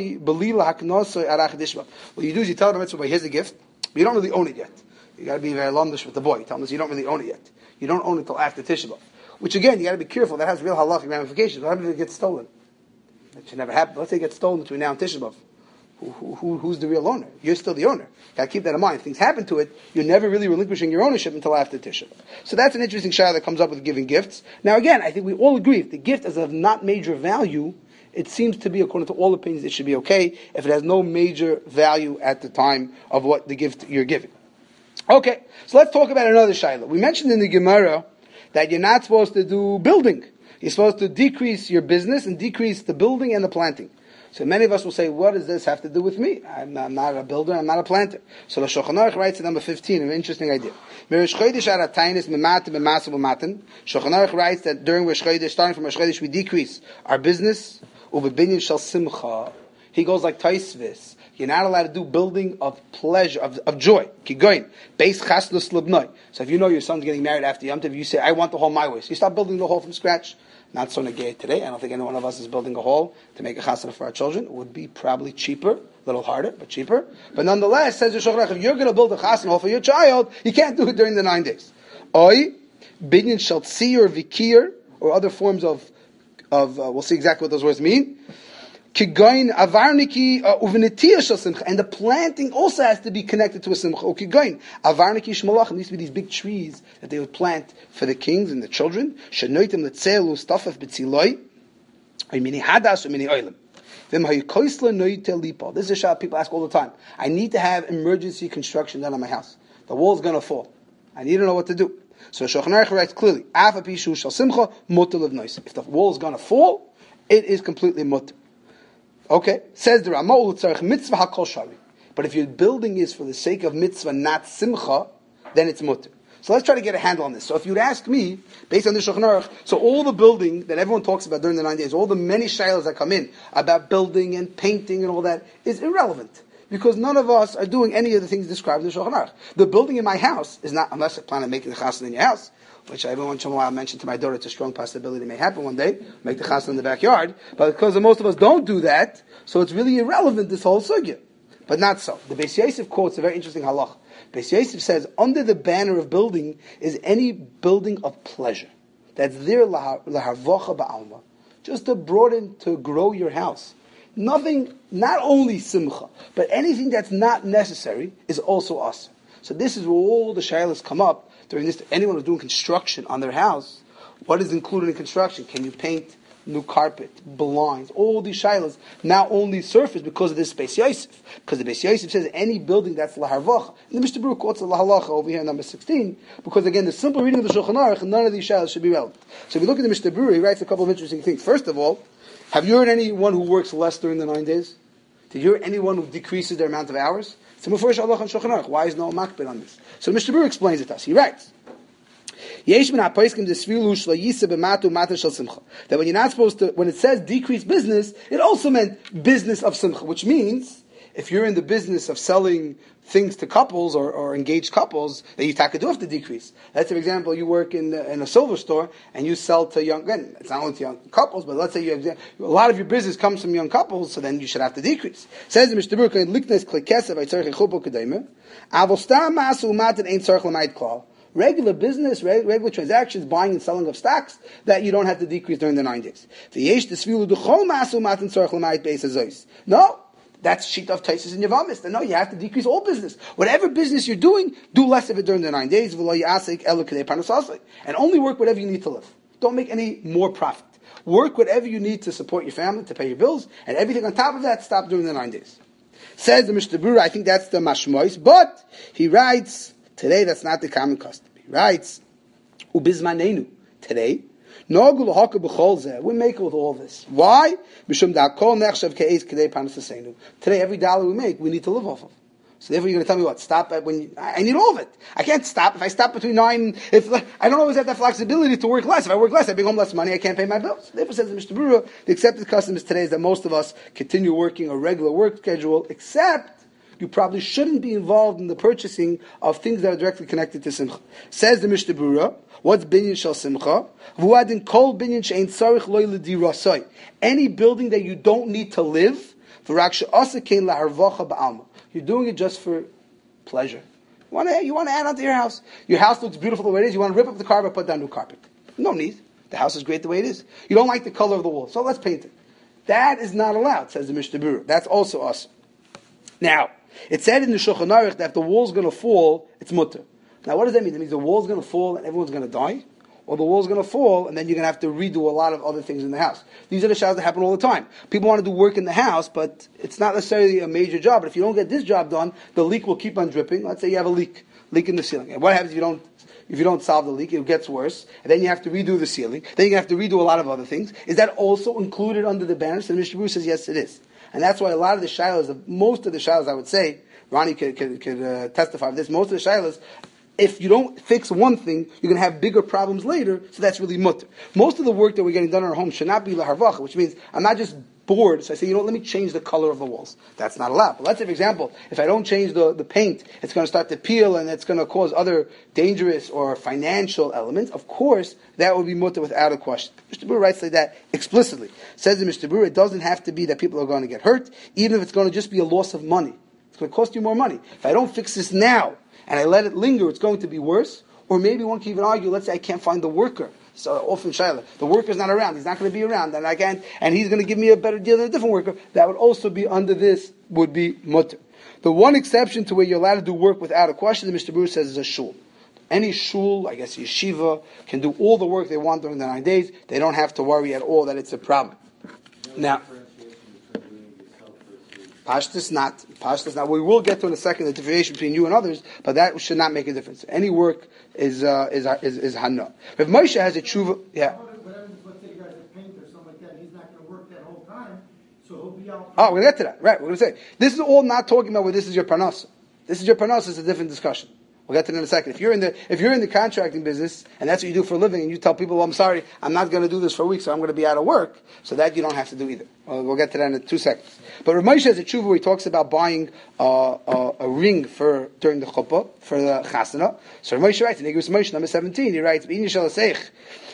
Speaker 1: you tell the mitzvah, here's a gift, but you don't really own it yet. You got to be very londish with the boy. You tell him this, you don't really own it yet. You don't own it until after Tisha B'Av. Which again, you got to be careful. That has real halachic ramifications. What happens if it gets stolen? That should never happen. Let's say it gets stolen between now and Tisha B'Av. Who, who, who's the real owner? You're still the owner. You got to keep that in mind. If things happen to it, you're never really relinquishing your ownership until after Tisha B'Av. So that's an interesting shayla that comes up with giving gifts. Now again, I think we all agree, if the gift is of not major value, it seems to be, according to all opinions, it should be okay if it has no major value at the time of what the gift you're giving. Okay, so let's talk about another shayla. We mentioned in the Gemara that you're not supposed to do building. You're supposed to decrease your business and decrease the building and the planting. So many of us will say, what does this have to do with me? I'm not, I'm not a builder, I'm not a planter. So the Shulchan Aruch writes in number fifteen, an interesting idea. Shulchan Aruch writes that during Rosh Chodesh, starting from Rosh Chodesh, we decrease our business. He goes like Taisvis. You're not allowed to do building of pleasure, of, of joy. Kigoin. Beis chasnus libnoi. So if you know your son's getting married after Yom Tov, you say, I want the hall my way. So you start building the hall from scratch. Not so negay today. I don't think any one of us is building a hall to make a chasana for our children. It would be probably cheaper, a little harder, but cheaper. But nonetheless, says the Shulchan Aruch, if you're going to build a chasana hall for your child, you can't do it during the nine days. Oi, binyan shaltzi or vikir, or other forms of, of uh, we'll see exactly what those words mean. Kigoin avarniki uvenetiyah shel simcha, and the planting also has to be connected to a simcha. Or kigoin avarniki shmalachim, these would be these big trees that they would plant for the kings and the children. Shenoitim letzelu stafaf betziloi, or mini hadas or mini oilim. This is a shot people ask all the time. I need to have emergency construction done on my house. The wall's going to fall. I need to know what to do. So Shulchan Aruch writes clearly, Afa pishu shel simcha mutar levnois. If the wall is going to fall, it is completely mutar. Okay, says the Ramah, mitzvah hakol shari. But if your building is for the sake of mitzvah, not simcha, then it's mutter. So let's try to get a handle on this. So if you'd ask me, based on the Shulchan Aruch, so all the building that everyone talks about during the nine days, all the many shaylas that come in about building and painting and all that, is irrelevant. Because none of us are doing any of the things described in the Shulchan Aruch. The building in my house is not, unless I plan on making the chassan in your house, which I every once in a while mention to my daughter, it's a strong possibility it may happen one day, make the chassan in the backyard. But because most of us don't do that, so it's really irrelevant, this whole sugya. But not so. The Beis Yosef quotes a very interesting halach. Beis Yosef says, under the banner of building is any building of pleasure. That's there laharvocha ba'alma. Just to broaden, to grow your house. Nothing, not only simcha, but anything that's not necessary is also us. So this is where all the shaylas come up during this. Anyone who's doing construction on their house, what is included in construction? Can you paint new carpet, blinds, all these shaylas now only surface because of this Beis Yosef. Because the Beis Yosef says any building that's laharvach. And the Mishnah Berurah quotes the lahalacha over here in number sixteen, because again, the simple reading of the Shulchan Aruch, none of these shaylas should be relevant. So if you look at the Mishnah Berurah, he writes a couple of interesting things. First of all, have you heard anyone who works less during the nine days? Did you hear anyone who decreases their amount of hours? So before Shalach and Shulchan Aruch, why is no makbid on this? So the Mishnah Berurah explains it to us. He writes, that when you're not supposed to, when it says decrease business, it also meant business of simcha, which means if you're in the business of selling things to couples or, or engaged couples, then you do have to decrease. That's, for example, you work in, the, in a silver store and you sell to young, again, it's not only to young couples, but let's say you have, a lot of your business comes from young couples, so then you should have to decrease. It says in Mishnah Berurah, regular business, regular transactions, buying and selling of stocks, that you don't have to decrease during the nine days. No, that's sheet of Taisus and Yavamis. No, you have to decrease all business. Whatever business you're doing, do less of it during the nine days. And only work whatever you need to live. Don't make any more profit. Work whatever you need to support your family, to pay your bills, and everything on top of that, stop during the nine days. Says the Mishnah Berurah, I think that's the mashmois, but he writes, today, that's not the common custom. He writes, "Ubizmanenu." Today, we make it with all this. Why? Today, every dollar we make, we need to live off of. So therefore, you're going to tell me what? Stop at when you, I need all of it. I can't stop if I stop between nine. If I don't always have that flexibility to work less. If I work less, I bring home less money. I can't pay my bills. Therefore, says the Mishnah Berurah, the accepted custom is today is that most of us continue working a regular work schedule, except you probably shouldn't be involved in the purchasing of things that are directly connected to Simcha. Says the Mishnah Berurah, what's binyan shel Simcha? V'uadin kol binyan she'ein tzarich loy l'dirasoi. Any building that you don't need to live, v'rak she'asa kein laharvacha ba'alma. You're doing it just for pleasure. You want to, you want to add on to your house. Your house looks beautiful the way it is. You want to rip up the carpet, put down new carpet. No need. The house is great the way it is. You don't like the color of the wall, so let's paint it. That is not allowed, says the Mishnah Berurah. That's also us. Now, it said in the Shulchan Aruch that if the wall's going to fall, it's mutter. Now, what does that mean? That means the wall's going to fall and everyone's going to die? Or the wall's going to fall and then you're going to have to redo a lot of other things in the house. These are the showers that happen all the time. People want to do work in the house, but it's not necessarily a major job. But if you don't get this job done, the leak will keep on dripping. Let's say you have a leak, leak in the ceiling. And what happens if you don't If you don't solve the leak, it gets worse. And then you have to redo the ceiling. Then you have to redo a lot of other things. Is that also included under the banner? So the Mishnah Berurah says, yes, it is. And that's why a lot of the shilas, most of the shilas, I would say, Ronnie could, could, could uh, testify to this, most of the shilas, if you don't fix one thing, you're going to have bigger problems later, so that's really mutter. Most of the work that we're getting done in our home should not be laharvacha, which means I'm not just bored, so I say, you know, let me change the color of the walls. That's not allowed. But let's say, for example, if I don't change the, the paint, it's going to start to peel and it's going to cause other dangerous or financial elements. Of course, that would be mutter without a question. Mishnah Berurah writes like that explicitly. Says the Mishnah Berurah, it doesn't have to be that people are going to get hurt, even if it's going to just be a loss of money. It's going to cost you more money. If I don't fix this now, and I let it linger, it's going to be worse. Or maybe one can even argue, let's say I can't find the worker. So often Shaila, the worker's not around, he's not going to be around, and I can't, and he's going to give me a better deal than a different worker. That would also be under this, would be mutter. The one exception to where you're allowed to do work without a question, the Mishnah Berurah says, is a shul. Any shul, I guess yeshiva, can do all the work they want during the nine days. They don't have to worry at all that it's a problem. Now, Pashtus not. Pashtus not. We will get to in a second the differentiation between you and others, but that should not make a difference. Any work is uh, is is is hana. If Moshe has a tshuva, yeah. Oh, we're going to get to that. Right, we're going to say. This is all not talking about where this is your parnasa. This is your parnasa, it's a different discussion. We'll get to it in a second. If you're in the if you're in the contracting business and that's what you do for a living, and you tell people, well, I'm sorry, I'm not going to do this for a week, so I'm going to be out of work, so that you don't have to do either. Well, we'll get to that in two seconds. But Rav Moshe has a tshuva where he talks about buying uh, a, a ring for during the chuppah, for the chasana. So Rav Moshe writes in Igros Moshe number seventeen, he writes, Im nechshav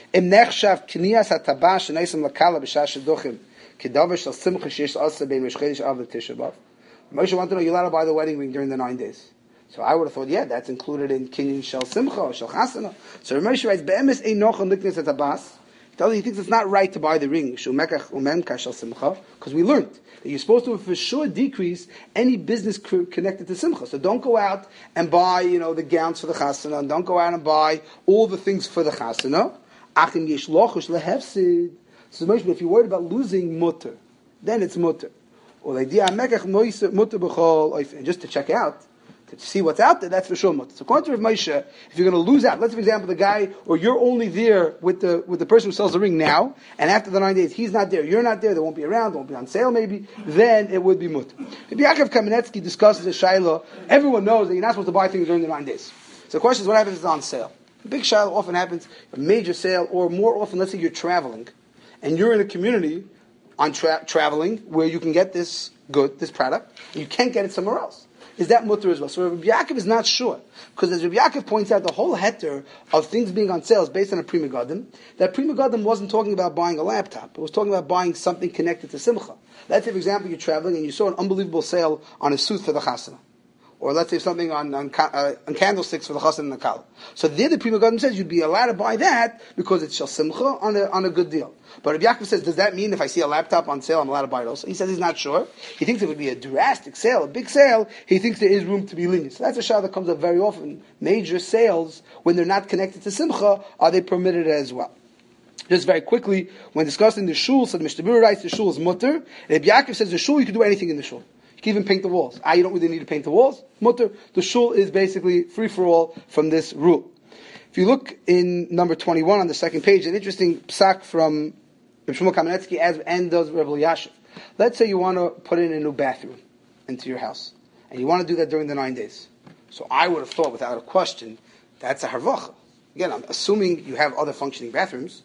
Speaker 1: kniyas hatabash shenaisam lakala b'shas sheduchim kedavar shel simcha sheyesh asa bein Rosh Chodesh Av leTisha B'Av. Moshe wanted to know, you're allowed to buy the wedding ring during the nine days. So I would have thought, yeah, that's included in Kinyan Shel Simcha or Shel Chasana. So Rav Moshe writes, Be'emes ein nochon liknes et habas. He tells you he thinks it's not right to buy the ring, Shel Mekach Umemka Shel Simcha, because we learned that you're supposed to for sure decrease any business connected to Simcha. So don't go out and buy, you know, the gowns for the Chasana, and don't go out and buy all the things for the Chasana. Achim yesh lochush lehefsid. So Moshe, if you're worried about losing mutter, then it's mutter. Or like Mekach mutter b'chol, just to check out, to see what's out there, that's for sure mutter. So according to Rav Moshe, if you're going to lose out, let's for example the guy, or you're only there with the with the person who sells the ring now, and after the nine days he's not there, you're not there, they won't be around, they won't be on sale maybe, then it would be mutter. If Yaakov Kamenetsky discusses a shaila, everyone knows that you're not supposed to buy things during the nine days. So the question is, what happens if it's on sale? A big shaila often happens, a major sale, or more often, let's say you're traveling, and you're in a community on tra- traveling where you can get this good, this product, and you can't get it somewhere else. Is that mutter as well? So Rabbi Yaakov is not sure. Because as Rabbi Yaakov points out, the whole heter of things being on sale is based on a Prima Gadim. That Prima Gadim wasn't talking about buying a laptop. It was talking about buying something connected to Simcha. Let's say, for example, you're traveling and you saw an unbelievable sale on a suit for the Chasana. Or let's say something on, on, uh, on candlesticks for the Chasana and the Kala. So there the Prima Gadim says you'd be allowed to buy that because it's Shel Simcha on a, on a good deal. But Rabbi Yaakov says, does that mean if I see a laptop on sale, I'm allowed to buy it also? He says he's not sure. He thinks it would be a drastic sale, a big sale. He thinks there is room to be lenient. So that's a shah that comes up very often. Major sales, when they're not connected to Simcha, are they permitted as well? Just very quickly, when discussing the shul, so the Mishnah Berurah writes the shul is mutter. Rabbi Yaakov says the shul, you can do anything in the shul. You can even paint the walls. Ah, you don't really need to paint the walls. Mutter. The shul is basically free for all from this rule. If you look in number twenty-one on the second page, an interesting psak from Reb Shmuel Kamenetsky, as and does Reb Elyashiv. Let's say you want to put in a new bathroom into your house, and you want to do that during the nine days. So I would have thought, without a question, that's a harvacha. Again, I'm assuming you have other functioning bathrooms,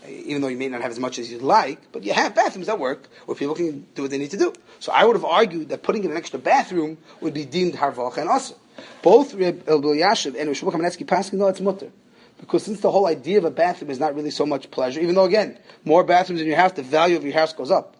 Speaker 1: even though you may not have as much as you'd like, but you have bathrooms that work where people can do what they need to do. So I would have argued that putting in an extra bathroom would be deemed harvacha and asr. Both Reb Elyashiv and Shmuel Kamenetsky Paskin know it's mutter. Because since the whole idea of a bathroom is not really so much pleasure, even though, again, more bathrooms in your house, the value of your house goes up.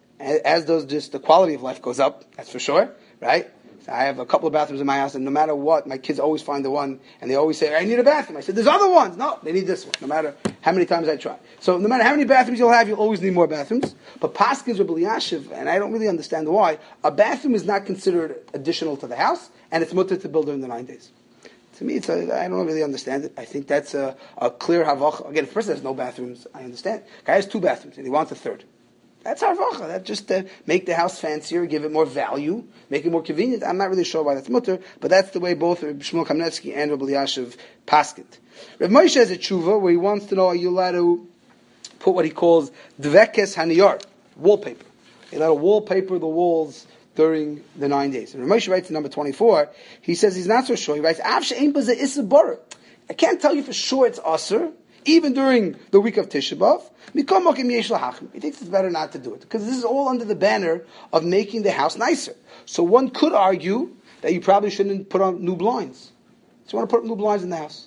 Speaker 1: As does just the quality of life goes up, that's for sure, right? I have a couple of bathrooms in my house, and no matter what, my kids always find the one, and they always say, I need a bathroom. I said, there's other ones. No, they need this one, no matter how many times I try. So no matter how many bathrooms you'll have, you'll always need more bathrooms. But Paskins or Elyashiv, and I don't really understand why, a bathroom is not considered additional to the house, and it's mutter to build during the nine days. To me, it's a, I don't really understand it. I think that's a, a clear havach. Again, if a person has no bathrooms, I understand. Guy has two bathrooms, and he wants a third. That's harvacha. That's just to make the house fancier, give it more value, make it more convenient. I'm not really sure why that's mutter, but that's the way both Shmuel Kamenetsky and Reb Elyashiv pasked. Reb Moshe has a tshuva where he wants to know, are you allowed to put what he calls dvekes haniyar, wallpaper. You're allowed to wallpaper the walls during the nine days. And Reb Moshe writes in number twenty-four, he says he's not so sure. He writes, Av she'ein b'zeh issa bara. I can't tell you for sure it's asr, even during the week of Tisha B'Av. He thinks it's better not to do it, because this is all under the banner of making the house nicer. So one could argue that you probably shouldn't put on new blinds. So you want to put up new blinds in the house.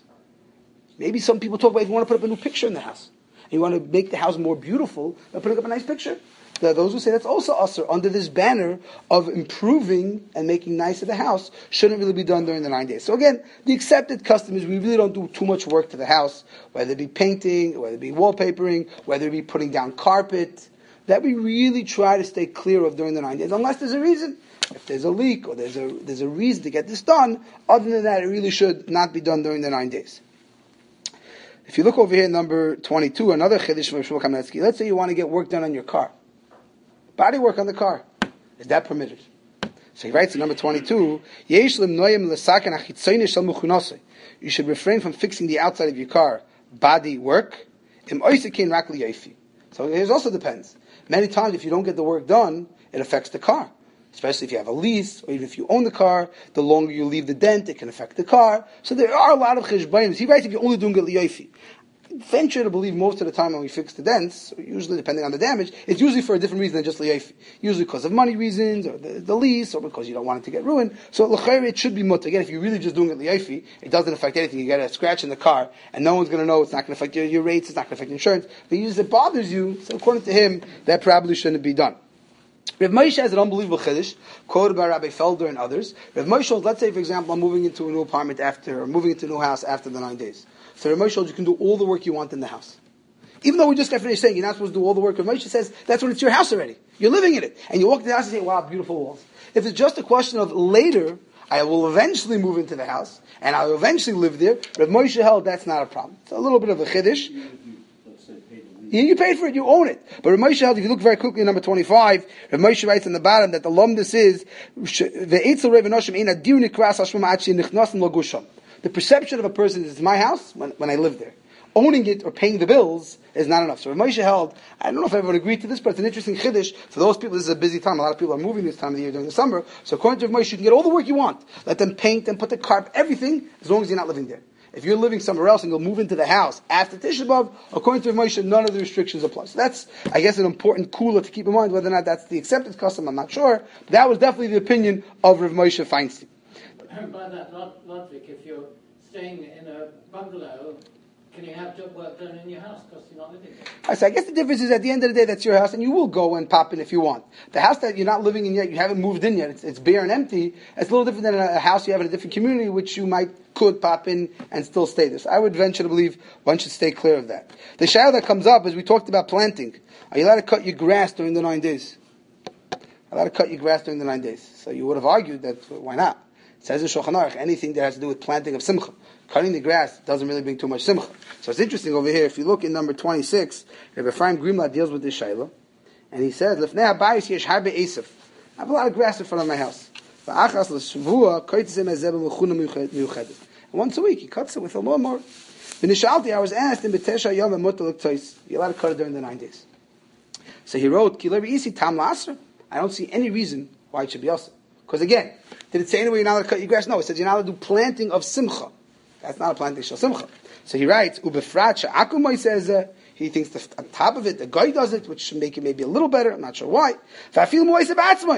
Speaker 1: Maybe some people talk about if you want to put up a new picture in the house, and you want to make the house more beautiful, by putting up a nice picture. There are those who say that's also usher under this banner of improving and making nicer the house. Shouldn't really be done during the nine days. So again, the accepted custom is we really don't do too much work to the house, whether it be painting, whether it be wallpapering, whether it be putting down carpet, that we really try to stay clear of during the nine days, unless there's a reason. If there's a leak or there's a there's a reason to get this done, other than that, it really should not be done during the nine days. If you look over here, number twenty-two, another chiddush from Shmuel Kamenetsky. Let's say you want to get work done on your car. Body work on the car. Is that permitted? So he writes in number twenty-two, You should refrain from fixing the outside of your car. Body work. So it also depends. Many times if you don't get the work done, it affects the car. Especially if you have a lease, or even if you own the car, the longer you leave the dent, it can affect the car. So there are a lot of cheshbonos. He writes if you're only doing it liyofi. Venture to believe most of the time when we fix the dents, usually depending on the damage, it's usually for a different reason than just liyafi. Usually because of money reasons, or the, the lease, or because you don't want it to get ruined. So l'chayre, it should be mutter. Again, if you're really just doing it liyafi, it doesn't affect anything. You get a scratch in the car, and no one's going to know. It's not going to affect your, your rates. It's not going to affect your insurance. But usually it bothers you. So according to him, that probably shouldn't be done. Rav Moshe has an unbelievable chiddush, quoted by Rabbi Felder and others. Rav Moshe, let's say, for example, I'm moving into a new apartment after, or moving into a new house after the nine days. So Rav Moshe, you can do all the work you want in the house. Even though we just got finished saying you're not supposed to do all the work, Rav Moshe says that's when it's your house already. You're living in it. And you walk to the house and say, wow, beautiful walls. If it's just a question of later, I will eventually move into the house, and I'll eventually live there, Rav Moshe held that's not a problem. It's a little bit of a chiddush. You, you paid for it, you own it. But Rav Moshe held, if you look very quickly at number twenty-five, Rav Moshe writes on the bottom that the lumdus is the perception of a person is it's my house when, when I live there. Owning it or paying the bills is not enough. So Rav Moshe held, I don't know if everyone agreed to this, but it's an interesting chiddush. For those people, this is a busy time. A lot of people are moving this time of the year during the summer. So according to Rav Moshe, you can get all the work you want. Let them paint and put the carpet, everything, as long as you're not living there. If you're living somewhere else and you'll move into the house after Tisha B'Av, according to Rav Moshe, none of the restrictions apply. So that's, I guess, an important kula to keep in mind. Whether or not that's the accepted custom, I'm not sure. But that was definitely the opinion of Rav Moshe Feinstein.
Speaker 2: And by that logic, if you're staying in a bungalow, can you have job work done in your house because you're not living there?
Speaker 1: I so I guess the difference is at the end of the day, that's your house, and you will go and pop in if you want. The house that you're not living in yet, you haven't moved in yet, it's, it's bare and empty, it's a little different than a house you have in a different community, which you might, could pop in and still stay there. So I would venture to believe one should stay clear of that. The shayla that comes up is we talked about planting. Are you allowed to cut your grass during the nine days? Allowed to cut your grass during the nine days. So you would have argued that, why not? It says in Shulchan Aruch, anything that has to do with planting of simcha. Cutting the grass doesn't really bring too much simcha. So it's interesting over here, if you look in number twenty-six, Rabbi Ephraim Grimlad deals with this shayla, and he says, Lefnei habayis yesh harbe esef. I have a lot of grass in front of my house. And once a week, he cuts it with a lawnmower. I was asked in B'tesha Yom Mutaluk Tois, you're allowed to cut it during the nine days. So he wrote, Ki levi isi tam la'asr. I don't see any reason why it should be asr. Because again, did it say anywhere you're not allowed to cut your grass? No, it says you're not allowed to do planting of simcha. That's not a planting of simcha. So he writes, Ubefrat sha'akum, he says, uh, He thinks that on top of it, the guy does it, which should make it maybe a little better. I'm not sure why. He says, why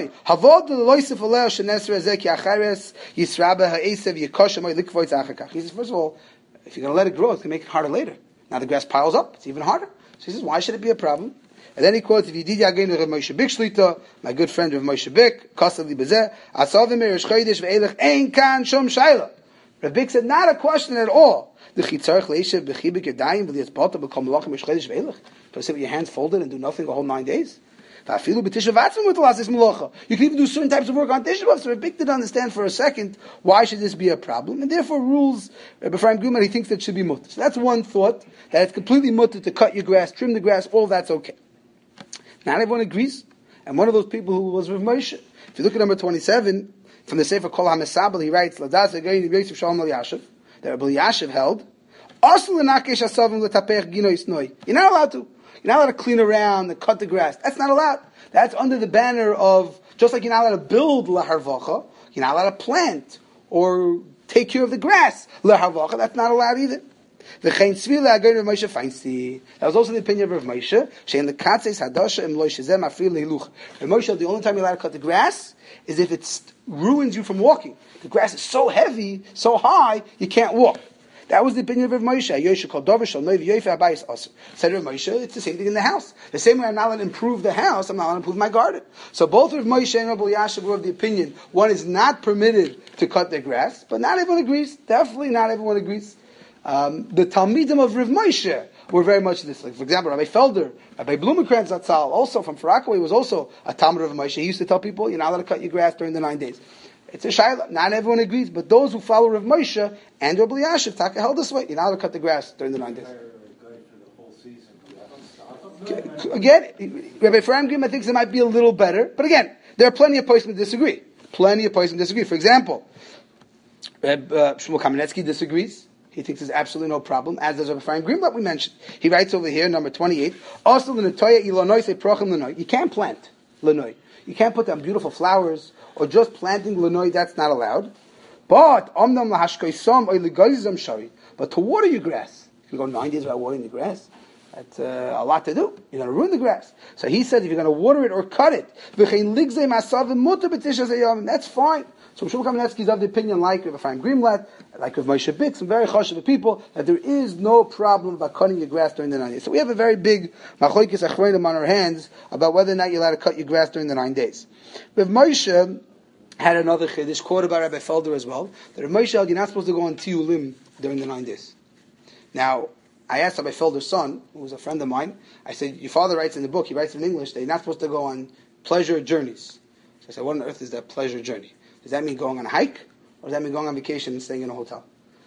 Speaker 1: first of all, if you're going to let it grow, it's going to make it harder later. Now the grass piles up, it's even harder. So he says, why should it be a problem? And then he quotes, if you did again with Moshe Bik Shlita, my good friend of Moshe Bik, Kosali Bezeh, Asavim Erish Chodesh Ve'elech Ein Kan Shom Shaila. Rav Bik said, not a question at all. The Chitzarech Leishev Bechibik Yadayim V'lias Bata B'Kol Malachim Erish Chodesh Ve'elech. To sit with your hands folded and do nothing the whole nine days. You can even do certain types of work on Tisha B'Av. So Rav Bik didn't understand for a second why should this be a problem, and therefore rules Rabbi Ephraim Grumad, he thinks that it should be mutter. So that's one thought, that it's completely mutter to cut your grass, trim the grass, all that's okay. Not everyone agrees, and one of those people who was Rav Moshe. If you look at number twenty-seven from the Sefer Kol HaMesabel, he writes Ladas Again Yosef Shalom Al Yashav that Rabbi Yashav held. You're not allowed to. You're not allowed to clean around and cut the grass. That's not allowed. That's under the banner of, just like you're not allowed to build laharvacha, you're not allowed to plant or take care of the grass laharvacha. That's not allowed either. That was also the opinion of Rav Moshe. Rav Moshe, the only time you're allowed to cut the grass is if it ruins you from walking. The grass is so heavy, so high, you can't walk. That was the opinion of Rav Moshe. Said Rav Moshe, it's the same thing in the house. The same way I'm not allowed to improve the house, I'm not allowed to improve my garden. So both Rav Moshe and Rabbi Yashav were of the opinion one is not permitted to cut their grass, but not everyone agrees. Definitely not everyone agrees. Um, the Talmidim of Rav Moshe were very much this. Like, for example, Rabbi Felder, Rabbi Blumenkrantz Zatzal, also from Farakaway, was also a Talmud of Rav Moshe. He used to tell people, you're not allowed to cut your grass during the nine days. It's a shayla. Not everyone agrees, but those who follow Rav Moshe and Rabbi Yashav, Taka held this way. You're not allowed to cut the grass during the nine days. Again, Rabbi Ephraim Grumad thinks it might be a little better, but again, there are plenty of poskim who disagree. Plenty of poskim disagree. For example, Reb uh, Shmuel Kamenetsky disagrees. He thinks there's absolutely no problem, as does Rabbi Ephraim Grumad we mentioned. He writes over here, number twenty-eight, also you can't plant lanoi. You can't put down beautiful flowers, or just planting lanoi, that's not allowed. But but to water your grass, you can go nine days without watering the grass. That's uh, a lot to do. You're going to ruin the grass. So he said, if you're going to water it or cut it, that's fine. So Shmuel Kamenetsky is of the opinion, like Rav Ephraim Grumad, like Rav Moshe Bik, some very chashuv people, that there is no problem about cutting your grass during the nine days. So we have a very big machlokes achronim on our hands about whether or not you're allowed to cut your grass during the nine days. Rav Moshe had another chiddush quoted by Rabbi Felder as well, that Rav Moshe, you're not supposed to go on tiyulim during the nine days. Now, I asked Rabbi Felder's son, who was a friend of mine, I said, your father writes in the book, he writes in English, that you're not supposed to go on pleasure journeys. So I said, what on earth is that pleasure journey? Does that mean going on a hike? Or does that mean going on vacation and staying in a hotel?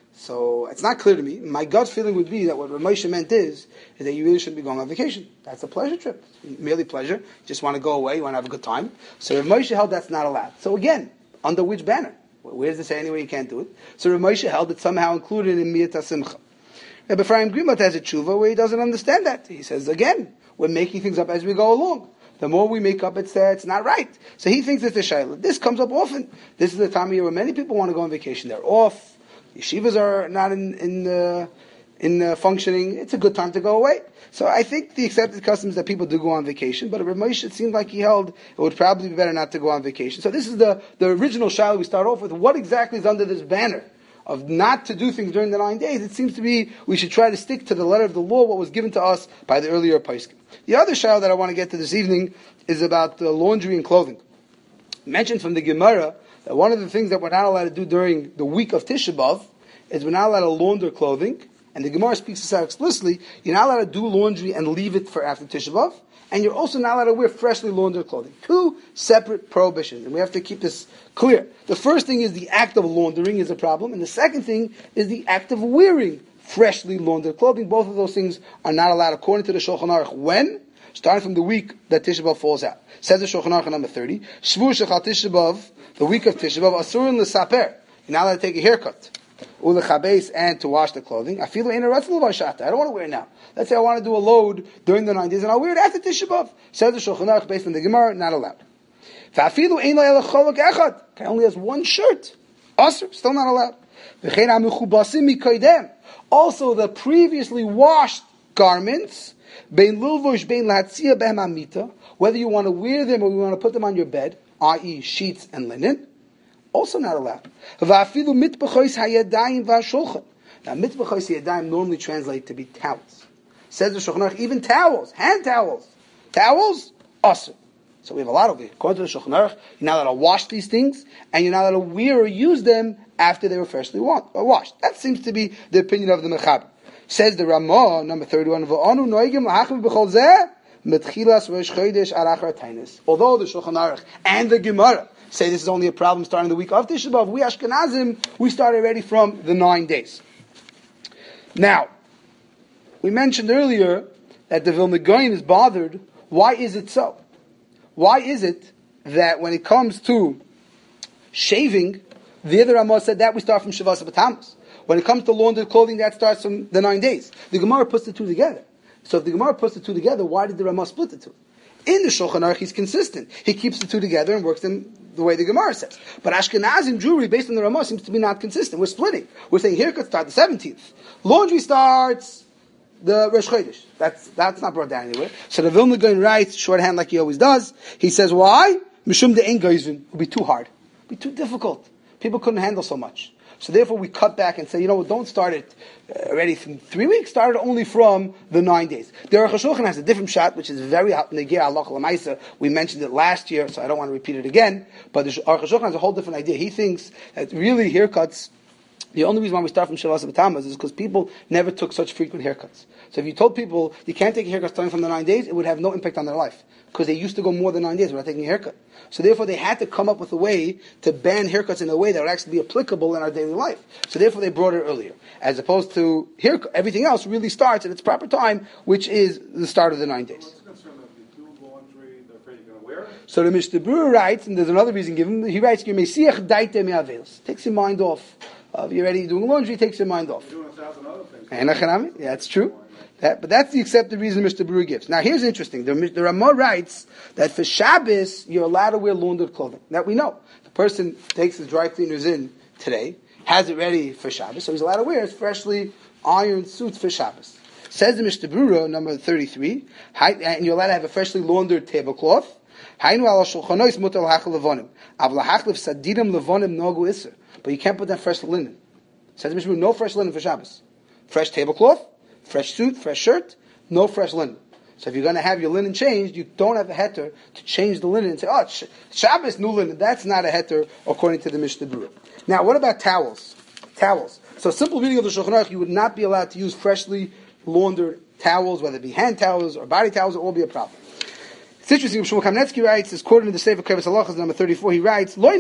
Speaker 1: So it's not clear to me. My gut feeling would be that what Rav Moshe meant is, is that you really shouldn't be going on vacation. That's a pleasure trip. Merely pleasure. You just want to go away, you want to have a good time. So Rav Moshe held that's not allowed. So again, under which banner? Where does it say anyway you can't do it? So Rav Moshe held it somehow included in Miyat HaSimcha. Rabbi Ephraim Grumad has a tshuva where he doesn't understand that. He says, again, we're making things up as we go along. The more we make up, it's, uh, it's not right. So he thinks it's a shayla. This comes up often. This is the time of year where many people want to go on vacation. They're off. Yeshivas are not in in uh, in uh, functioning. It's a good time to go away. So I think the accepted custom is that people do go on vacation. But Rav Moshe, it seemed like he held it would probably be better not to go on vacation. So this is the, the original shayla we start off with. What exactly is under this banner of not to do things during the nine days? It seems to be we should try to stick to the letter of the law, what was given to us by the earlier poskim. The other shayla that I want to get to this evening is about the laundry and clothing. Mentioned from the Gemara that one of the things that we're not allowed to do during the week of Tisha B'Av is we're not allowed to launder clothing. And the Gemara speaks this out explicitly. You're not allowed to do laundry and leave it for after Tisha B'Av. And you're also not allowed to wear freshly laundered clothing. Two separate prohibitions. And we have to keep this clear. The first thing is the act of laundering is a problem. And the second thing is the act of wearing freshly laundered clothing. Both of those things are not allowed according to the Shulchan Aruch. When? Starting from the week that Tisha B'Av falls out. Says the Shulchan Aruch number thirty. Shvu shechal Tisha B'Av, the week of Tisha B'Av, asurin l'saper. You're not allowed to take a haircut. Ulechabes, and to wash the clothing. I feel in a ratzal v'ashata. I don't want to wear it now. Let's say I want to do a load during the nine days, and I'll wear it after Tisha B'Av. Says the Shulchan Aruch based on the Gemara, not allowed. V'afilu ein lo yelech cholok echad. Guy only has one shirt. Asur, still not allowed. V'chein ha'mechubasim mikoydem. Also, the previously washed garments, Bein lilvosh bein lahatzia behem amita, whether you want to wear them or you want to put them on your bed, that is sheets and linen, also not allowed. Va'afilu mitbachos hayadayim va'shulchan. Now mitbachos hayadayim normally translate to be towels. Says the Shulchan Aruch, even towels, hand towels, towels, awesome. So we have a lot of it. According to the Shulchan Aruch, you're not allowed to wash these things, and you're not allowed to wear or use them after they were freshly washed. That seems to be the opinion of the Mechaber. Says the Ramah, number thirty-one, V'anu noigim lahachmiv b'chol zeh, metchilas rosh chodesh arachar tainis. Although the Shulchan Aruch and the Gemara say this is only a problem starting the week of Tisha B'Av, we Ashkenazim, we start already from the nine days. Now, we mentioned earlier that the Vilna Gaon is bothered. Why is it so? Why is it that when it comes to shaving, the other Ramah said that we start from Shavas B'Tammuz. When it comes to laundered clothing, that starts from the nine days. The Gemara puts the two together. So if the Gemara puts the two together, why did the Ramah split the two? In the Shulchan Aruch, he's consistent. He keeps the two together and works them the way the Gemara says. But Ashkenazim Jewry, based on the Ramah, seems to be not consistent. We're splitting. We're saying haircut starts the seventeenth. Laundry starts the Rosh Chodesh. That's, that's not brought down anywhere. So the Vilna Gaon writes, shorthand like he always does. He says, why? Mishum de ein geizvin. It would be too hard. It would be too difficult. People couldn't handle so much. So therefore we cut back and say, you know, don't start it uh, already from three weeks, start it only from the nine days. The Aruch HaShulchan has a different shot, which is very negir halacha l'maisa. We mentioned it last year, so I don't want to repeat it again. But the Aruch HaShulchan has a whole different idea. He thinks that really haircuts, the only reason why we start from Shavas B'Tammuz is because people never took such frequent haircuts. So if you told people you can't take a haircut starting from the nine days, it would have no impact on their life. Because they used to go more than nine days without taking a haircut. So therefore they had to come up with a way to ban haircuts in a way that would actually be applicable in our daily life. So therefore they brought it earlier. As opposed to haircut, everything else really starts at its proper time, which is the start of the nine days. So the Mishnah Berurah writes, and there's another reason given, he writes, takes your mind off. Uh, if you're already doing laundry, takes your mind off.
Speaker 3: Doing a thousand other things.
Speaker 1: Yeah, that's true. That, but that's the accepted reason Mister Berurah gives. Now here's interesting. The, the Ramah writes that for Shabbos, you're allowed to wear laundered clothing. That we know. The person takes his dry cleaners in today, has it ready for Shabbos, so he's allowed to wear his freshly ironed suits for Shabbos. Says the Mishnah Berurah, number thirty-three, and you're allowed to have a freshly laundered tablecloth. But you can't put down fresh linen. Says the Mishnah Berurah, no fresh linen for Shabbos. Fresh tablecloth, fresh suit, fresh shirt, no fresh linen. So if you're going to have your linen changed, you don't have a heter to change the linen and say, oh, Shabbos, new linen. That's not a heter according to the Mishnah Berurah. Now, what about towels? Towels. So simple reading of the Shulchan Aruch, you would not be allowed to use freshly laundered towels, whether it be hand towels or body towels, it will be a problem. It's interesting, Shmuel Kamenetsky writes, is quoted in the Sefer Keves Halachas, number thirty-four, he writes, the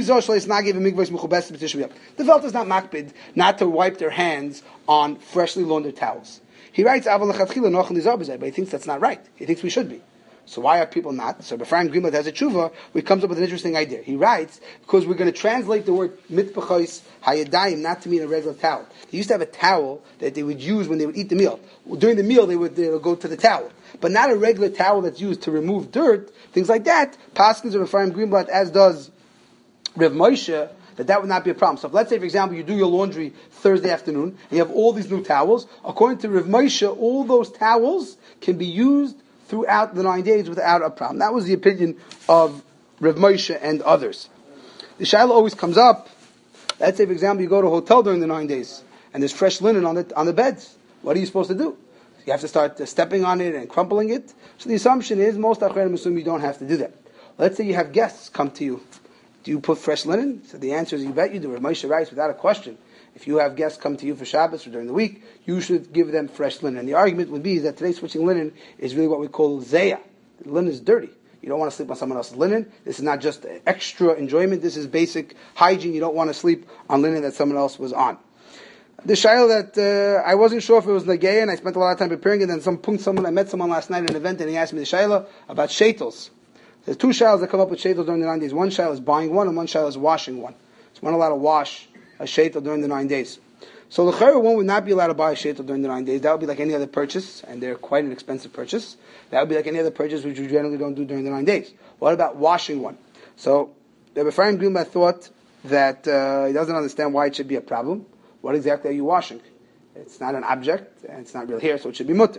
Speaker 1: Velt is not makbid not to wipe their hands on freshly laundered towels. He writes, but he thinks that's not right. He thinks we should be. So why are people not? So Ephraim Greenblatt has a tshuva, where he comes up with an interesting idea. He writes, because we're going to translate the word mitbachos hayadayim not to mean a regular towel. They used to have a towel that they would use when they would eat the meal. During the meal, they would, they would go to the towel. But not a regular towel that's used to remove dirt, things like that. Paskins of Ephraim Greenblatt, as does Rav Moshe, that that would not be a problem. So if, let's say, for example, you do your laundry Thursday afternoon, and you have all these new towels, according to Rav Moshe, all those towels can be used throughout the nine days without a problem. That was the opinion of Rav Moshe and others. The shaila always comes up. Let's say, for example, you go to a hotel during the nine days, and there's fresh linen on the, on the beds. What are you supposed to do? You have to start uh, stepping on it and crumpling it. So the assumption is, most Achronim assume you don't have to do that. Let's say you have guests come to you. Do you put fresh linen? So the answer is, you bet you do. Rav Moshe writes, without a question, if you have guests come to you for Shabbos or during the week, you should give them fresh linen. And the argument would be that today switching linen is really what we call zayah. The linen is dirty. You don't want to sleep on someone else's linen. This is not just extra enjoyment. This is basic hygiene. You don't want to sleep on linen that someone else was on. The shayla that uh, I wasn't sure if it was Nagaya, and I spent a lot of time preparing it, and some punkt someone, I met someone last night at an event, and he asked me the shayla about shaitels. There's two shaylas that come up with shaitels during the nine days. One shayla is buying one, and one shayla is washing one. So one allowed to wash a shaitel during the nine days. So the chayra one would not be allowed to buy a shaitel during the nine days. That would be like any other purchase, and they're quite an expensive purchase. That would be like any other purchase which you generally don't do during the nine days. What about washing one? So the Ephraim Greenblatt thought that uh, he doesn't understand why it should be a problem. What exactly are you washing? It's not an object, and it's not real hair, so it should be mutter.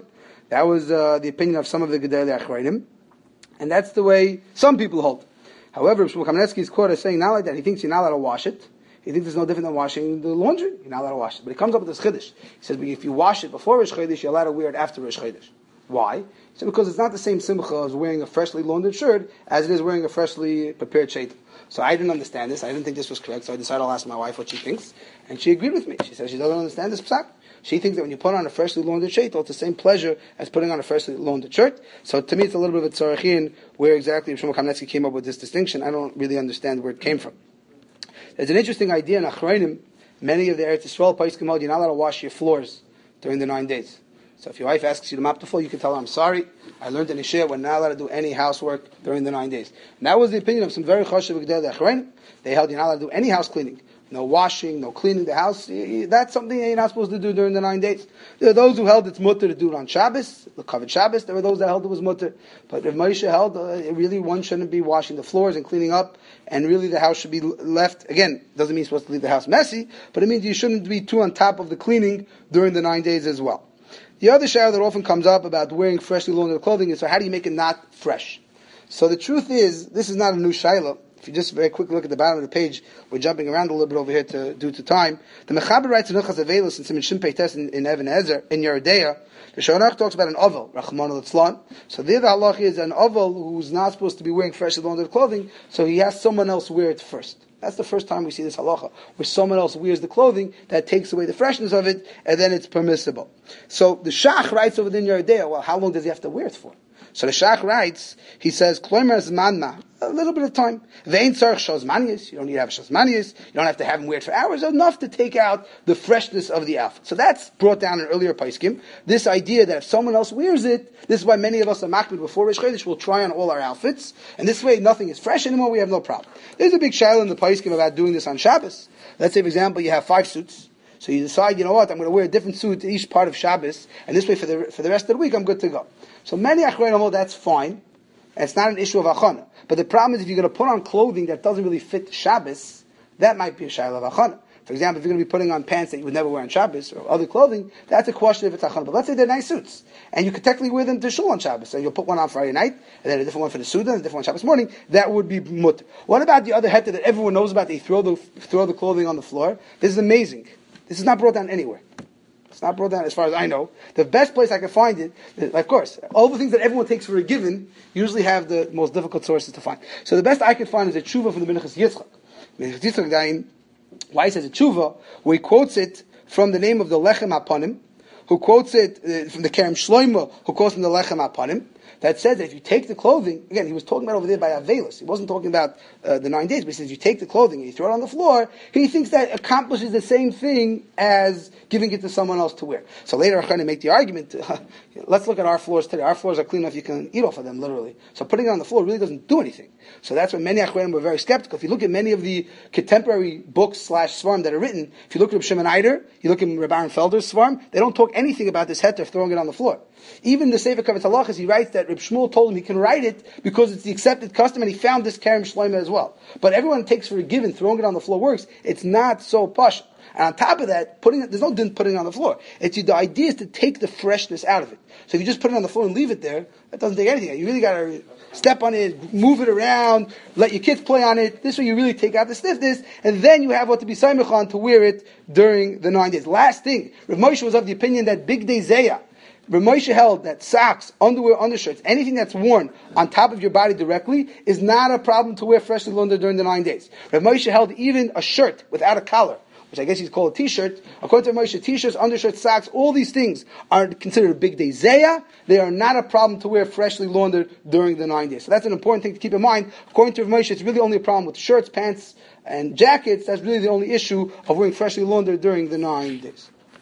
Speaker 1: That was uh, the opinion of some of the Gedolei Achronim, and that's the way some people hold. However, Shmuel Kamenetsky is quoted as saying not like that. He thinks you're not allowed to wash it. He thinks it's no different than washing the laundry. You're not allowed to wash it. But he comes up with this chiddush. He says, if you wash it before Rosh Chodesh, you're allowed to wear it after Rosh Chodesh. Why? He said, because it's not the same simcha as wearing a freshly laundered shirt as it is wearing a freshly prepared sheitel. So I didn't understand this. I didn't think this was correct. So I decided I'll ask my wife what she thinks. And she agreed with me. She says she doesn't understand this psak. She thinks that when you put on a freshly laundered sheitel, it's the same pleasure as putting on a freshly laundered shirt. So to me, it's a little bit of a tzarachin where exactly Shmuel Kamenetsky came up with this distinction. I don't really understand where it came from. There's an interesting idea in Achronim. Many of the Eretz Yisrael Paiskim hold you're not allowed to wash your floors during the nine days. So if your wife asks you to mop the floor, you can tell her, I'm sorry, I learned in Yeshua, we're not allowed to do any housework during the nine days. And that was the opinion of some very chashuv Gedolei Achronim. They held you're not allowed to do any house cleaning. No washing, no cleaning the house. That's something that you're not supposed to do during the nine days. There are those who held it's mutter to do it on Shabbos, the covered Shabbos. There were those that held it was mutter. But if Moshe held, uh, really one shouldn't be washing the floors and cleaning up, and really the house should be left, again, doesn't mean you're supposed to leave the house messy, but it means you shouldn't be too on top of the cleaning during the nine days as well. The other shayla that often comes up about wearing freshly laundered clothing is, so how do you make it not fresh? So the truth is, this is not a new shayla. If you just very quickly look at the bottom of the page, we're jumping around a little bit over here to, due to time. The Mechaber writes in Hilchos Avelos in Siman Shin Pei Tes in, in Even Ezer, in Yeridea, the Shonach talks about an oval, Rachmana litzlan. So there the halach is an oval who's not supposed to be wearing freshly laundered clothing, so he has someone else wear it first. That's the first time we see this halacha, where someone else wears the clothing, that takes away the freshness of it, and then it's permissible. So the Shach writes over there in Yeridea, well, how long does he have to wear it for? So the Shach writes, he says, Kloimer zmanma, a little bit of time. Ve'ein tzarich shazmanius, you don't need to have shazmanius, you don't have to have him wear it for hours, enough to take out the freshness of the outfit. So that's brought down in earlier Paiskim, this idea that if someone else wears it, this is why many of us are makbid before Rosh Chodesh, we'll try on all our outfits, and this way nothing is fresh anymore, we have no problem. There's a big shayla in the Paiskim about doing this on Shabbos. Let's say, for example, you have five suits. So you decide, you know what, I'm going to wear a different suit to each part of Shabbos, and this way for the for the rest of the week, I'm good to go. So many Achronim hold that's fine, and it's not an issue of Achana. But the problem is if you're going to put on clothing that doesn't really fit Shabbos, that might be a shayla of Achana. For example, if you're going to be putting on pants that you would never wear on Shabbos, or other clothing, that's a question if it's Achana. But let's say they're nice suits, and you could technically wear them to shul on Shabbos, so you'll put one on Friday night, and then a different one for the Suda, and a different one Shabbos morning, that would be mutter. What about the other heta that everyone knows about, they throw the, throw the clothing on the floor? This is amazing. This is not brought down anywhere. It's not brought down as far as I know. The best place I can find it, of course, all the things that everyone takes for a given usually have the most difficult sources to find. So the best I could find is a tshuva from the Minchas Yitzchak. Minchas Yitzchak Dain, why he says a tshuva, where he quotes it from the name of the Lechem Aponim, who quotes it uh, from the Kerem Shloimo, who quotes from the Lechem Aponim, that says that if you take the clothing, again, he was talking about over there by Avelis. He wasn't talking about uh, the nine days, but he says you take the clothing and you throw it on the floor, he thinks that accomplishes the same thing as giving it to someone else to wear. So later, I'm going to make the argument, uh, let's look at our floors today. Our floors are clean enough, you can eat off of them, literally. So putting it on the floor really doesn't do anything. So that's why many Achronim were very skeptical. If you look at many of the contemporary books slash svarim that are written, if you look at Reb Shimon Eider, you look at Reb Aaron Felder's svarim, they don't talk anything about this heter of throwing it on the floor. Even the Sefer Kavetz Halachos, he writes that Reb Shmuel told him he can write it because it's the accepted custom, and he found this Kerem Shlomo as well. But everyone takes for a given throwing it on the floor works. It's not so posh. And on top of that, putting it, there's no din putting it on the floor. It's the idea is to take the freshness out of it. So if you just put it on the floor and leave it there, that doesn't take anything. You really got to step on it, move it around, let your kids play on it. This way you really take out the stiffness, and then you have what to be saimach on to wear it during the nine days. Last thing, Rav Moshe was of the opinion that Big Day Zayah, Rav Moshe held that socks, underwear, undershirts, anything that's worn on top of your body directly is not a problem to wear freshly laundered during the nine days. Rav Moshe held even a shirt without a collar, which I guess he's called a t-shirt. According to Rav Moshe, t-shirts, undershirts, socks, all these things are considered a big day zayah. They are not a problem to wear freshly laundered during the nine days. So that's an important thing to keep in mind. According to Rav Moshe, it's really only a problem with shirts, pants, and jackets. That's really the only issue of wearing freshly laundered during the nine days.